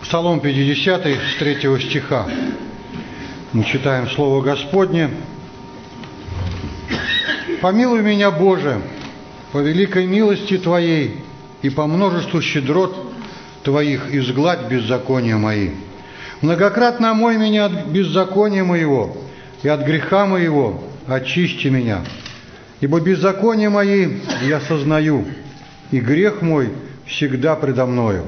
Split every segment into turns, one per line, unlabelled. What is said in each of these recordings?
Псалом 50 с 3 стиха. Мы читаем Слово Господне. «Помилуй меня, Боже, по великой милости Твоей и по множеству щедрот Твоих изгладь беззакония мои. Многократно омой меня от беззакония моего, и от греха моего очисти меня. Ибо беззакония мои я сознаю, и грех мой всегда предо мною.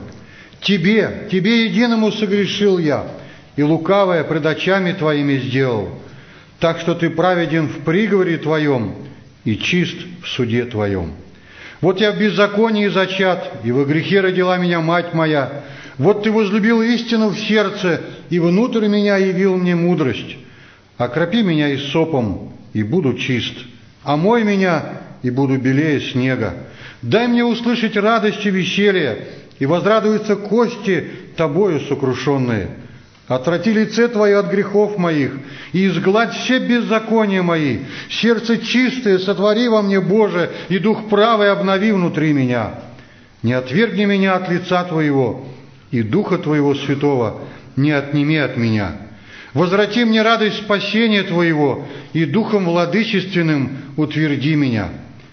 Тебе единому согрешил я, и лукавое пред очами Твоими сделал. Так что Ты праведен в приговоре Твоем и чист в суде Твоем. Вот я в беззаконии зачат, и во грехе родила меня мать моя. Вот Ты возлюбил истину в сердце, и внутрь меня явил мне мудрость. Окропи меня иссопом, и буду чист. Омой меня, и буду белее снега. Дай мне услышать радость и веселье, и возрадуются кости Тобою сокрушенные. Отврати лице Твое от грехов моих, и изгладь все беззакония мои. Сердце чистое сотвори во мне, Боже, и дух правый обнови внутри меня. Не отвергни меня от лица Твоего, и Духа Твоего Святого не отними от меня. Возврати мне радость спасения Твоего, и Духом владычественным утверди меня.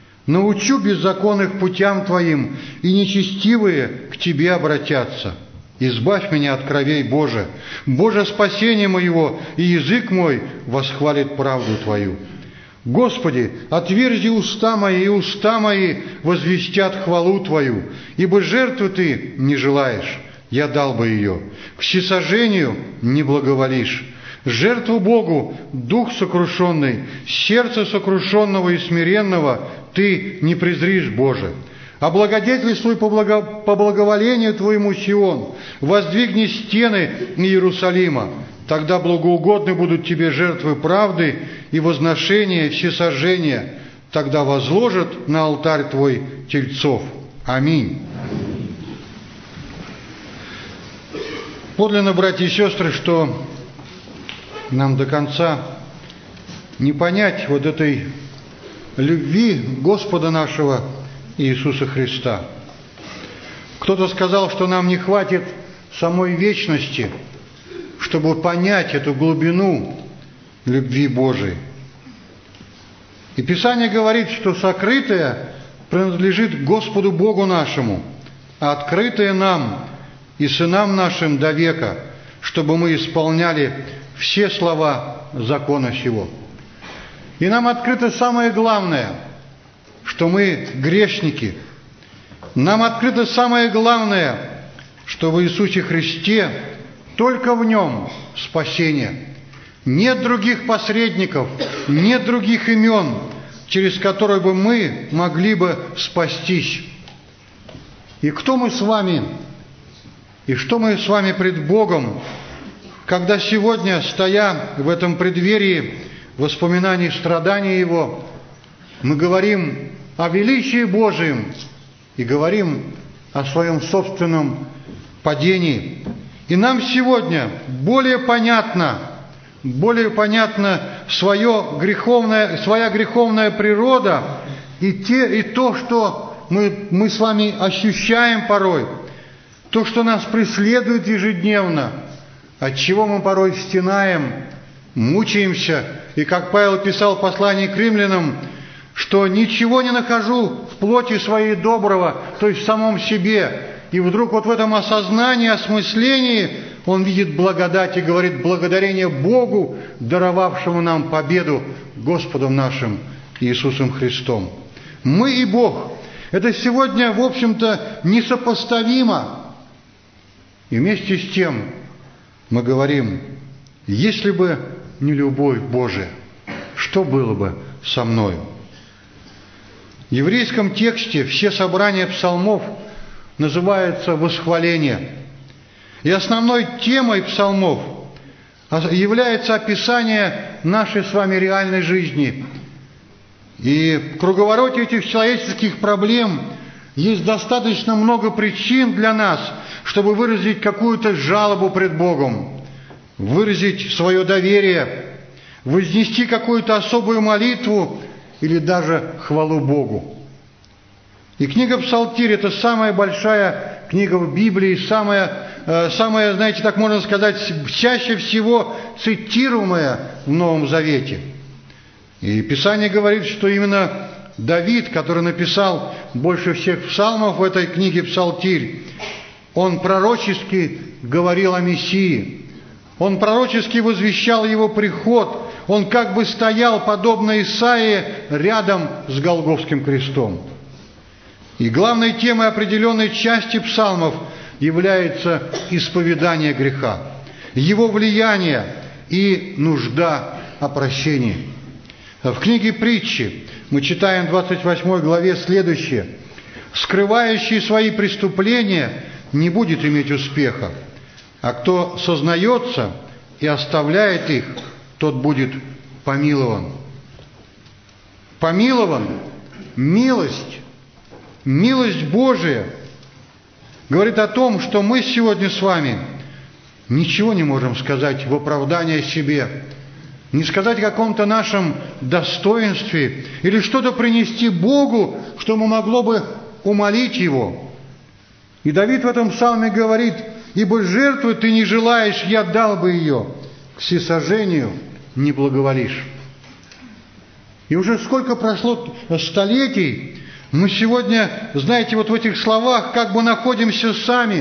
Научу беззаконных путям Твоим, и нечестивые к Тебе обратятся. Избавь меня от кровей, Боже, Боже, спасение моего, и язык мой восхвалит правду Твою. Господи, отверзи уста мои, и уста мои возвестят хвалу Твою, ибо жертву Ты не желаешь, я дал бы ее, к всесожжению не благоволишь. Жертву Богу дух сокрушенный, сердце сокрушенного и смиренного Ты не презришь, Боже. Облагодетельствуй по благоволению Твоему Сион, воздвигни стены Иерусалима, тогда благоугодны будут Тебе жертвы правды и возношения, и всесожжения, тогда возложат на алтарь Твой тельцов. Аминь. Подлинно, братья и сестры, что нам до конца не понять вот этой любви Господа нашего Иисуса Христа. Кто-то сказал, что нам не хватит самой вечности, чтобы понять эту глубину любви Божией. И Писание говорит, что сокрытое принадлежит Господу Богу нашему, а открытое нам и сынам нашим до века, чтобы мы исполняли все слова закона сего. И нам открыто самое главное, что мы грешники. Нам открыто самое главное, что в Иисусе Христе только в Нем спасение. Нет других посредников, нет других имен, через которые бы мы могли бы спастись. И кто мы с вами, и что мы с вами пред Богом, когда сегодня, стоя в этом преддверии воспоминаний страданий Его, мы говорим о величии Божьем и говорим о своем собственном падении. И нам сегодня более понятна своя греховная природа и то, что мы с вами ощущаем порой, то, что нас преследует ежедневно, от чего мы порой стенаем, мучаемся, и, как Павел писал в послании к римлянам, что ничего не нахожу в плоти своей доброго, то есть в самом себе. И вдруг вот в этом осознании, осмыслении он видит благодать и говорит: благодарение Богу, даровавшему нам победу Господом нашим Иисусом Христом. Мы и Бог. Это сегодня, в общем-то, несопоставимо. И вместе с тем мы говорим: если бы не любовь Божия, что было бы со мною? В еврейском тексте все собрания псалмов называются восхваление. И основной темой псалмов является описание нашей с вами реальной жизни. И в круговороте этих человеческих проблем есть достаточно много причин для нас, чтобы выразить какую-то жалобу пред Богом, выразить свое доверие, вознести какую-то особую молитву или даже хвалу Богу. И книга Псалтирь – это самая большая книга в Библии, самая, знаете, так можно сказать, чаще всего цитируемая в Новом Завете. И Писание говорит, что именно Давид, который написал больше всех псалмов в этой книге «Псалтирь», он пророчески говорил о Мессии. Он пророчески возвещал Его приход. Он как бы стоял, подобно Исаии, рядом с Голгофским крестом. И главной темой определенной части псалмов является исповедание греха, его влияние и нужда о прощении. В книге «Притчи» мы читаем в 28 главе следующее. «Скрывающий свои преступления не будет иметь успеха, а кто сознается и оставляет их, тот будет помилован». Помилован, милость Божия говорит о том, что мы сегодня с вами ничего не можем сказать в оправдание себе, не сказать о каком-то нашем достоинстве или что-то принести Богу, что могло бы умолить Его. И Давид в этом псалме говорит: «Ибо жертву ты не желаешь, я дал бы ее, к всесожжению не благоволишь». И уже сколько прошло столетий, мы сегодня, знаете, вот в этих словах как бы находимся сами.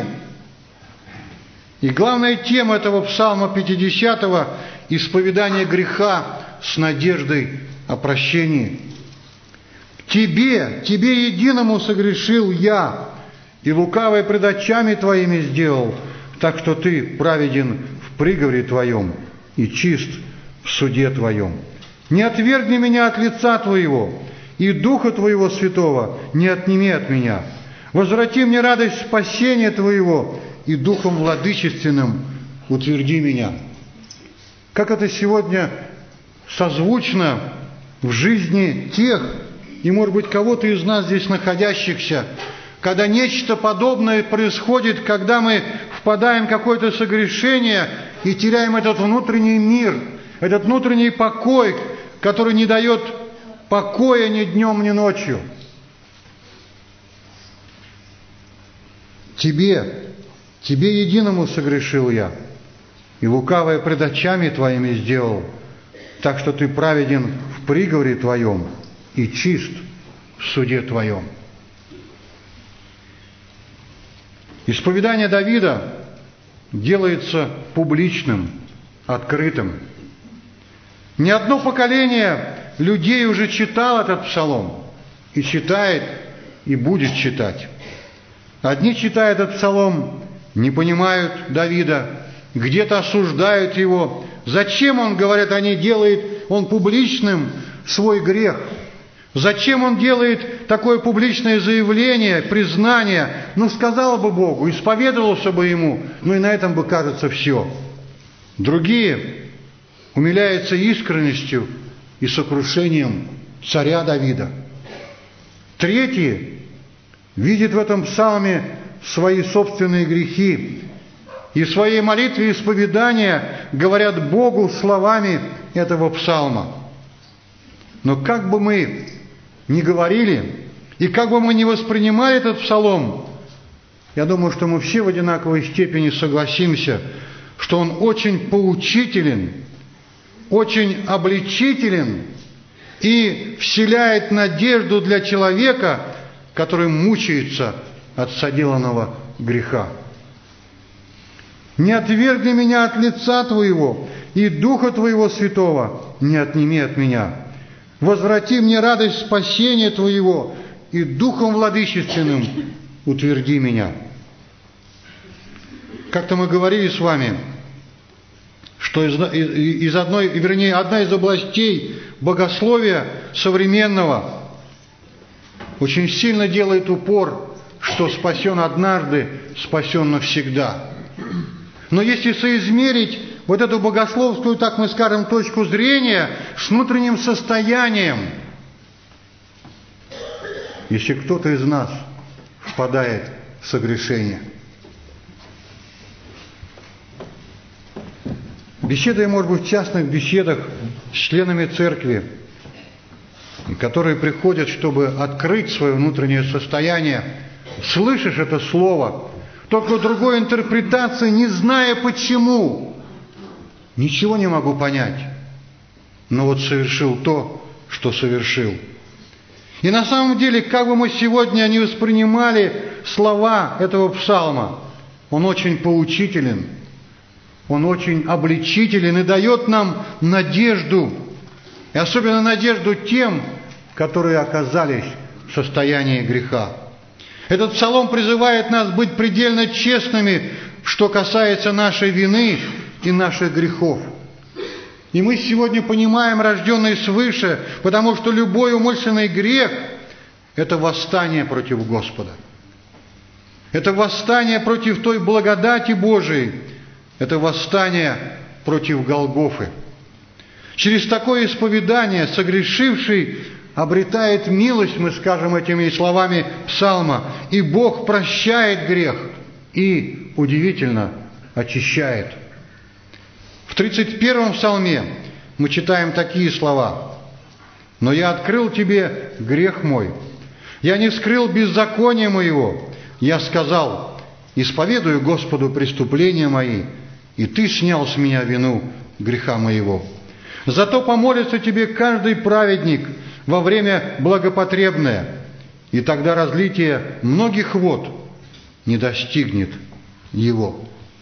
И главная тема этого псалма 50-го – исповедание греха с надеждой о прощении. Тебе единому согрешил я, и лукавое пред очами твоими сделал, так что ты праведен в приговоре твоем и чист в суде твоем. Не отвергни меня от лица твоего, и Духа твоего Святого не отними от меня. Возврати мне радость спасения твоего, и Духом владычественным утверди меня. Как это сегодня созвучно в жизни тех, и, может быть, кого-то из нас здесь находящихся, когда нечто подобное происходит, когда мы впадаем в какое-то согрешение и теряем этот внутренний мир, этот внутренний покой, который не дает покоя ни днем, ни ночью. Тебе единому согрешил я, и лукавое пред очами твоими сделал, так что ты праведен в приговоре твоем и чист в суде твоем. Исповедание Давида делается публичным, открытым. Не одно поколение людей уже читал этот псалом, и читает, и будет читать. Одни, читая этот псалом, не понимают Давида, где-то осуждают его. Зачем он, говорят они, делает он публичным свой грех? Зачем он делает такое публичное заявление, признание? Ну, сказал бы Богу, исповедовался бы ему, ну и на этом бы, кажется, все. Другие умиляются искренностью и сокрушением царя Давида. Третьи видят в этом псалме свои собственные грехи и в своей молитве исповедания говорят Богу словами этого псалма. Но как бы мы ни говорили, и как бы мы ни воспринимали этот псалом, я думаю, что мы все в одинаковой степени согласимся, что он очень поучителен, очень обличителен и вселяет надежду для человека, который мучается от соделанного греха. «Не отвергни меня от лица Твоего, и Духа Твоего Святого не отними от меня. Возврати мне радость спасения Твоего, и Духом владычественным утверди меня». Как-то мы говорили с вами, что одна из областей богословия современного очень сильно делает упор, что спасен однажды, спасен навсегда. Но если соизмерить вот эту богословскую, так мы скажем, точку зрения с внутренним состоянием, если кто-то из нас впадает в согрешение, беседуя, может быть, в частных беседах с членами церкви, которые приходят, чтобы открыть свое внутреннее состояние, слышишь это слово, только другой интерпретации, не зная почему. Ничего не могу понять. Но вот совершил то, что совершил. И на самом деле, как бы мы сегодня не воспринимали слова этого псалма, он очень поучителен, он очень обличителен и дает нам надежду, и особенно надежду тем, которые оказались в состоянии греха. Этот псалом призывает нас быть предельно честными, что касается нашей вины и наших грехов. И мы сегодня понимаем, рожденные свыше, потому что любой умышленный грех – это восстание против Господа. Это восстание против той благодати Божией, это восстание против Голгофы. Через такое исповедание согрешивший обретает милость, мы скажем этими словами псалма, и Бог прощает грех и, удивительно, очищает. В 31-м псалме мы читаем такие слова: «Но я открыл тебе грех мой, я не скрыл беззакония моего, я сказал, исповедую Господу преступления мои, и ты снял с меня вину греха моего. Зато помолится тебе каждый праведник во время благопотребное, и тогда разлитие многих вод не достигнет его».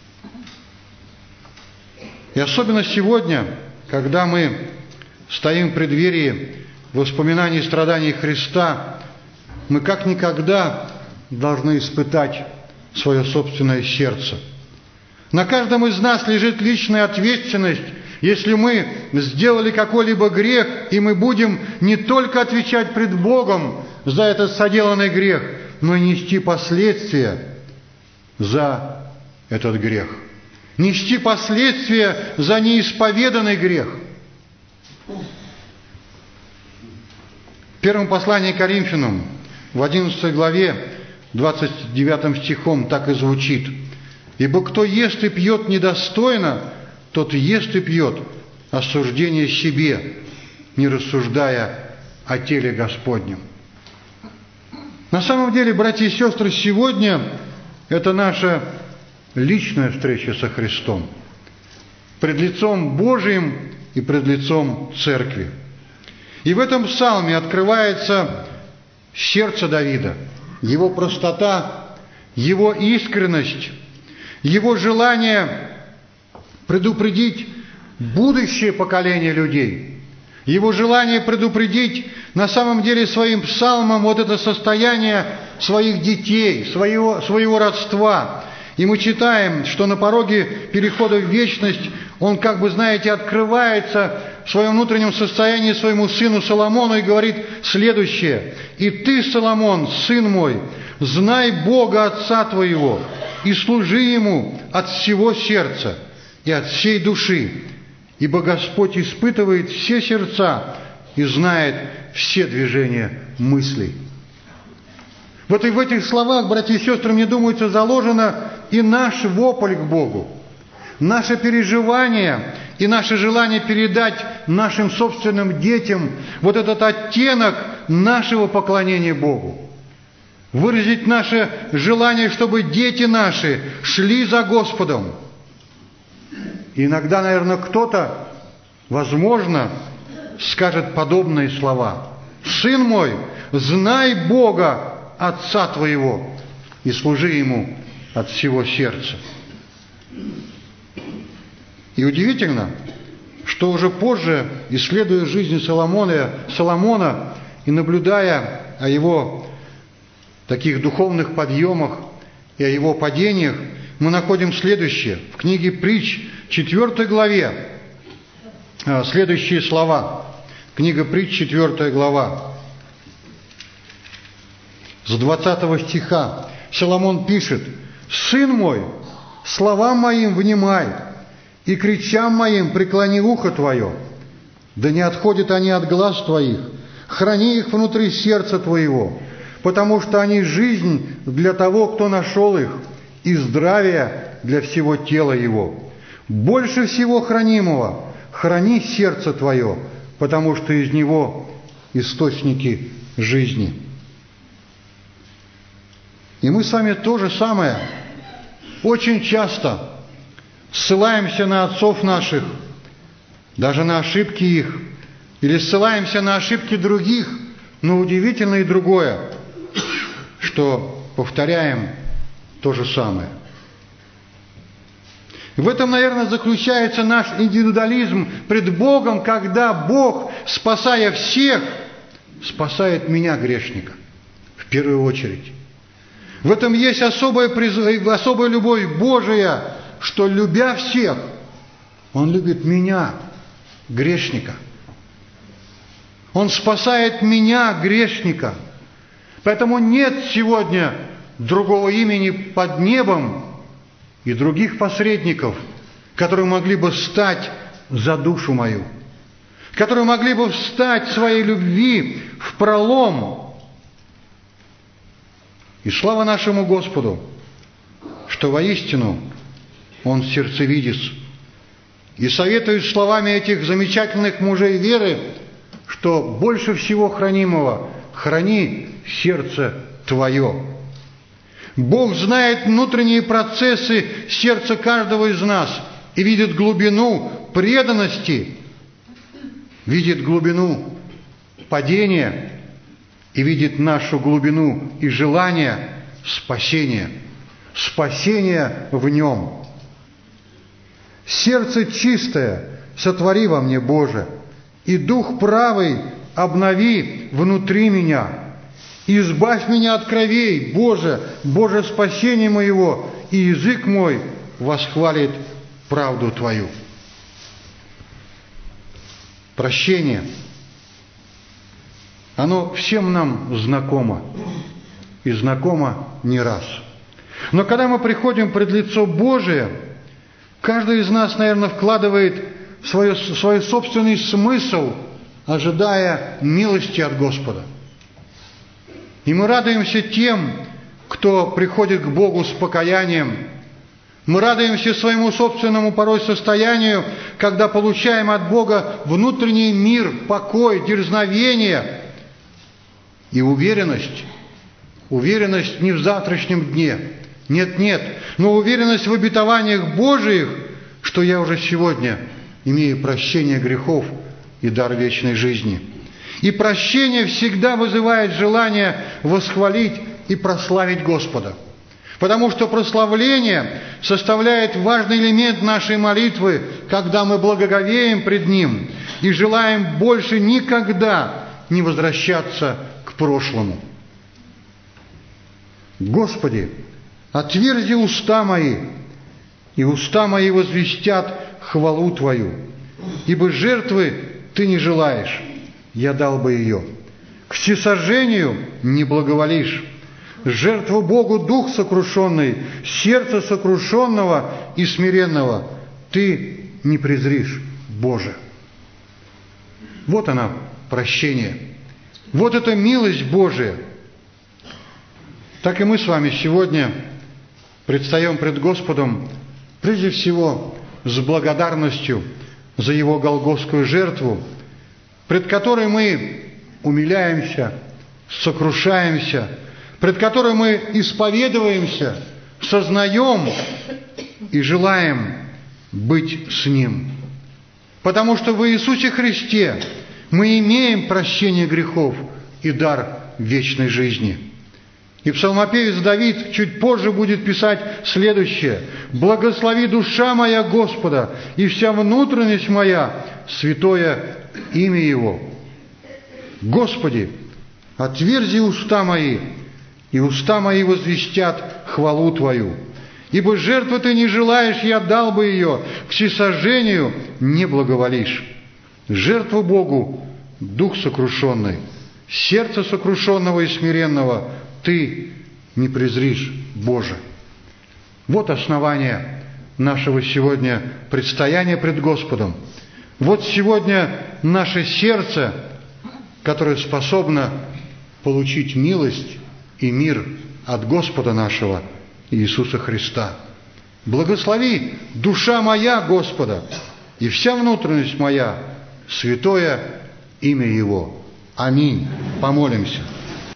И особенно сегодня, когда мы стоим в преддверии воспоминаний страданий Христа, мы как никогда должны испытать свое собственное сердце. На каждом из нас лежит личная ответственность, если мы сделали какой-либо грех, и мы будем не только отвечать пред Богом за этот соделанный грех, но и нести последствия за этот грех. Нести последствия за неисповеданный грех. В первом послании к Коринфянам, в 11 главе, 29 стихом так и звучит: «Ибо кто ест и пьет недостойно, тот ест и пьет осуждение себе, не рассуждая о теле Господнем». На самом деле, братья и сестры, сегодня это наша личная встреча со Христом, пред лицом Божиим и пред лицом Церкви. И в этом псалме открывается сердце Давида, его простота, его искренность, его желание предупредить будущее поколение людей, его желание предупредить на самом деле своим псалмом вот это состояние своих детей, своего родства. И мы читаем, что на пороге перехода в вечность он, как бы, знаете, открывается в своем внутреннем состоянии своему сыну Соломону и говорит следующее: «И ты, Соломон, сын мой, знай Бога Отца твоего и служи Ему от всего сердца и от всей души, ибо Господь испытывает все сердца и знает все движения мыслей». Вот и в этих словах, братья и сестры, мне думается, заложено и наш вопль к Богу, наше переживание и наше желание передать нашим собственным детям вот этот оттенок нашего поклонения Богу. Выразить наше желание, чтобы дети наши шли за Господом. И иногда, наверное, кто-то, возможно, скажет подобные слова: «Сын мой, знай Бога Отца твоего и служи Ему от всего сердца». И удивительно, что уже позже, исследуя жизнь Соломона и наблюдая о его таких духовных подъемах и о его падениях, мы находим следующее. В книге Притч, 4 главе, следующие слова. Книга Притч, 4 глава. С 20 стиха Соломон пишет: «Сын мой, словам моим внимай, и кричам моим преклони ухо твое. Да не отходят они от глаз твоих, храни их внутри сердца твоего, потому что они жизнь для того, кто нашел их, и здравие для всего тела его. Больше всего хранимого храни сердце твое, потому что из него источники жизни». И мы с вами то же самое очень часто ссылаемся на отцов наших, даже на ошибки их, или ссылаемся на ошибки других, но удивительно и другое, что повторяем то же самое. В этом, наверное, заключается наш индивидуализм пред Богом, когда Бог, спасая всех, спасает меня, грешника, в первую очередь. В этом есть особая любовь Божия, что, любя всех, Он любит меня, грешника. Он спасает меня, грешника. Поэтому нет сегодня другого имени под небом и других посредников, которые могли бы стать за душу мою, которые могли бы встать в своей любви в пролом. И слава нашему Господу, что воистину Он сердцевидец. И советую словами этих замечательных мужей веры, что больше всего хранимого храни сердце твое. Бог знает внутренние процессы сердца каждого из нас и видит глубину преданности, видит глубину падения и видит нашу глубину и желание спасения. Спасение в Нем. Сердце чистое сотвори во мне, Боже, и дух правый обнови внутри меня. Избавь меня от кровей, Боже, Боже, спасение моего, и язык мой восхвалит правду Твою. Прощение. Оно всем нам знакомо, и знакомо не раз. Но когда мы приходим пред лицо Божие, каждый из нас, наверное, вкладывает свой собственный смысл, ожидая милости от Господа. И мы радуемся тем, кто приходит к Богу с покаянием. Мы радуемся своему собственному порой состоянию, когда получаем от Бога внутренний мир, покой, дерзновение и уверенность. Уверенность не в завтрашнем дне. Нет, но уверенность в обетованиях Божиих, что я уже сегодня имею прощение грехов и дар вечной жизни. И прощение всегда вызывает желание восхвалить и прославить Господа. Потому что прославление составляет важный элемент нашей молитвы, когда мы благоговеем пред Ним и желаем больше никогда не возвращаться к прошлому. Господи, отверзи уста мои, и уста мои возвестят хвалу Твою. Ибо жертвы Ты не желаешь, я дал бы ее. К всесожжению не благоволишь. Жертву Богу дух сокрушенный, сердце сокрушенного и смиренного Ты не презришь, Боже. Вот она, прощение. Вот эта милость Божия. Так и мы с вами сегодня предстаем пред Господом прежде всего с благодарностью за Его голгофскую жертву, пред которой мы умиляемся, сокрушаемся, пред которой мы исповедуемся, сознаем и желаем быть с Ним. Потому что в Иисусе Христе мы имеем прощение грехов и дар вечной жизни. И псалмопевец Давид чуть позже будет писать следующее: «Благослови душа моя Господа, и вся внутренность моя, святое имя Его». Господи, отверзи уста мои, и уста мои возвестят хвалу Твою. Ибо жертву Ты не желаешь, я дал бы ее, к всесожжению не благоволишь. Жертву Богу дух сокрушенный, сердце сокрушенного и смиренного Ты не презришь, Боже. Вот основание нашего сегодня предстояния пред Господом. Вот сегодня наше сердце, которое способно получить милость и мир от Господа нашего Иисуса Христа. Благослови душа моя Господа, и вся внутренность моя, святое имя Его. Аминь. Помолимся.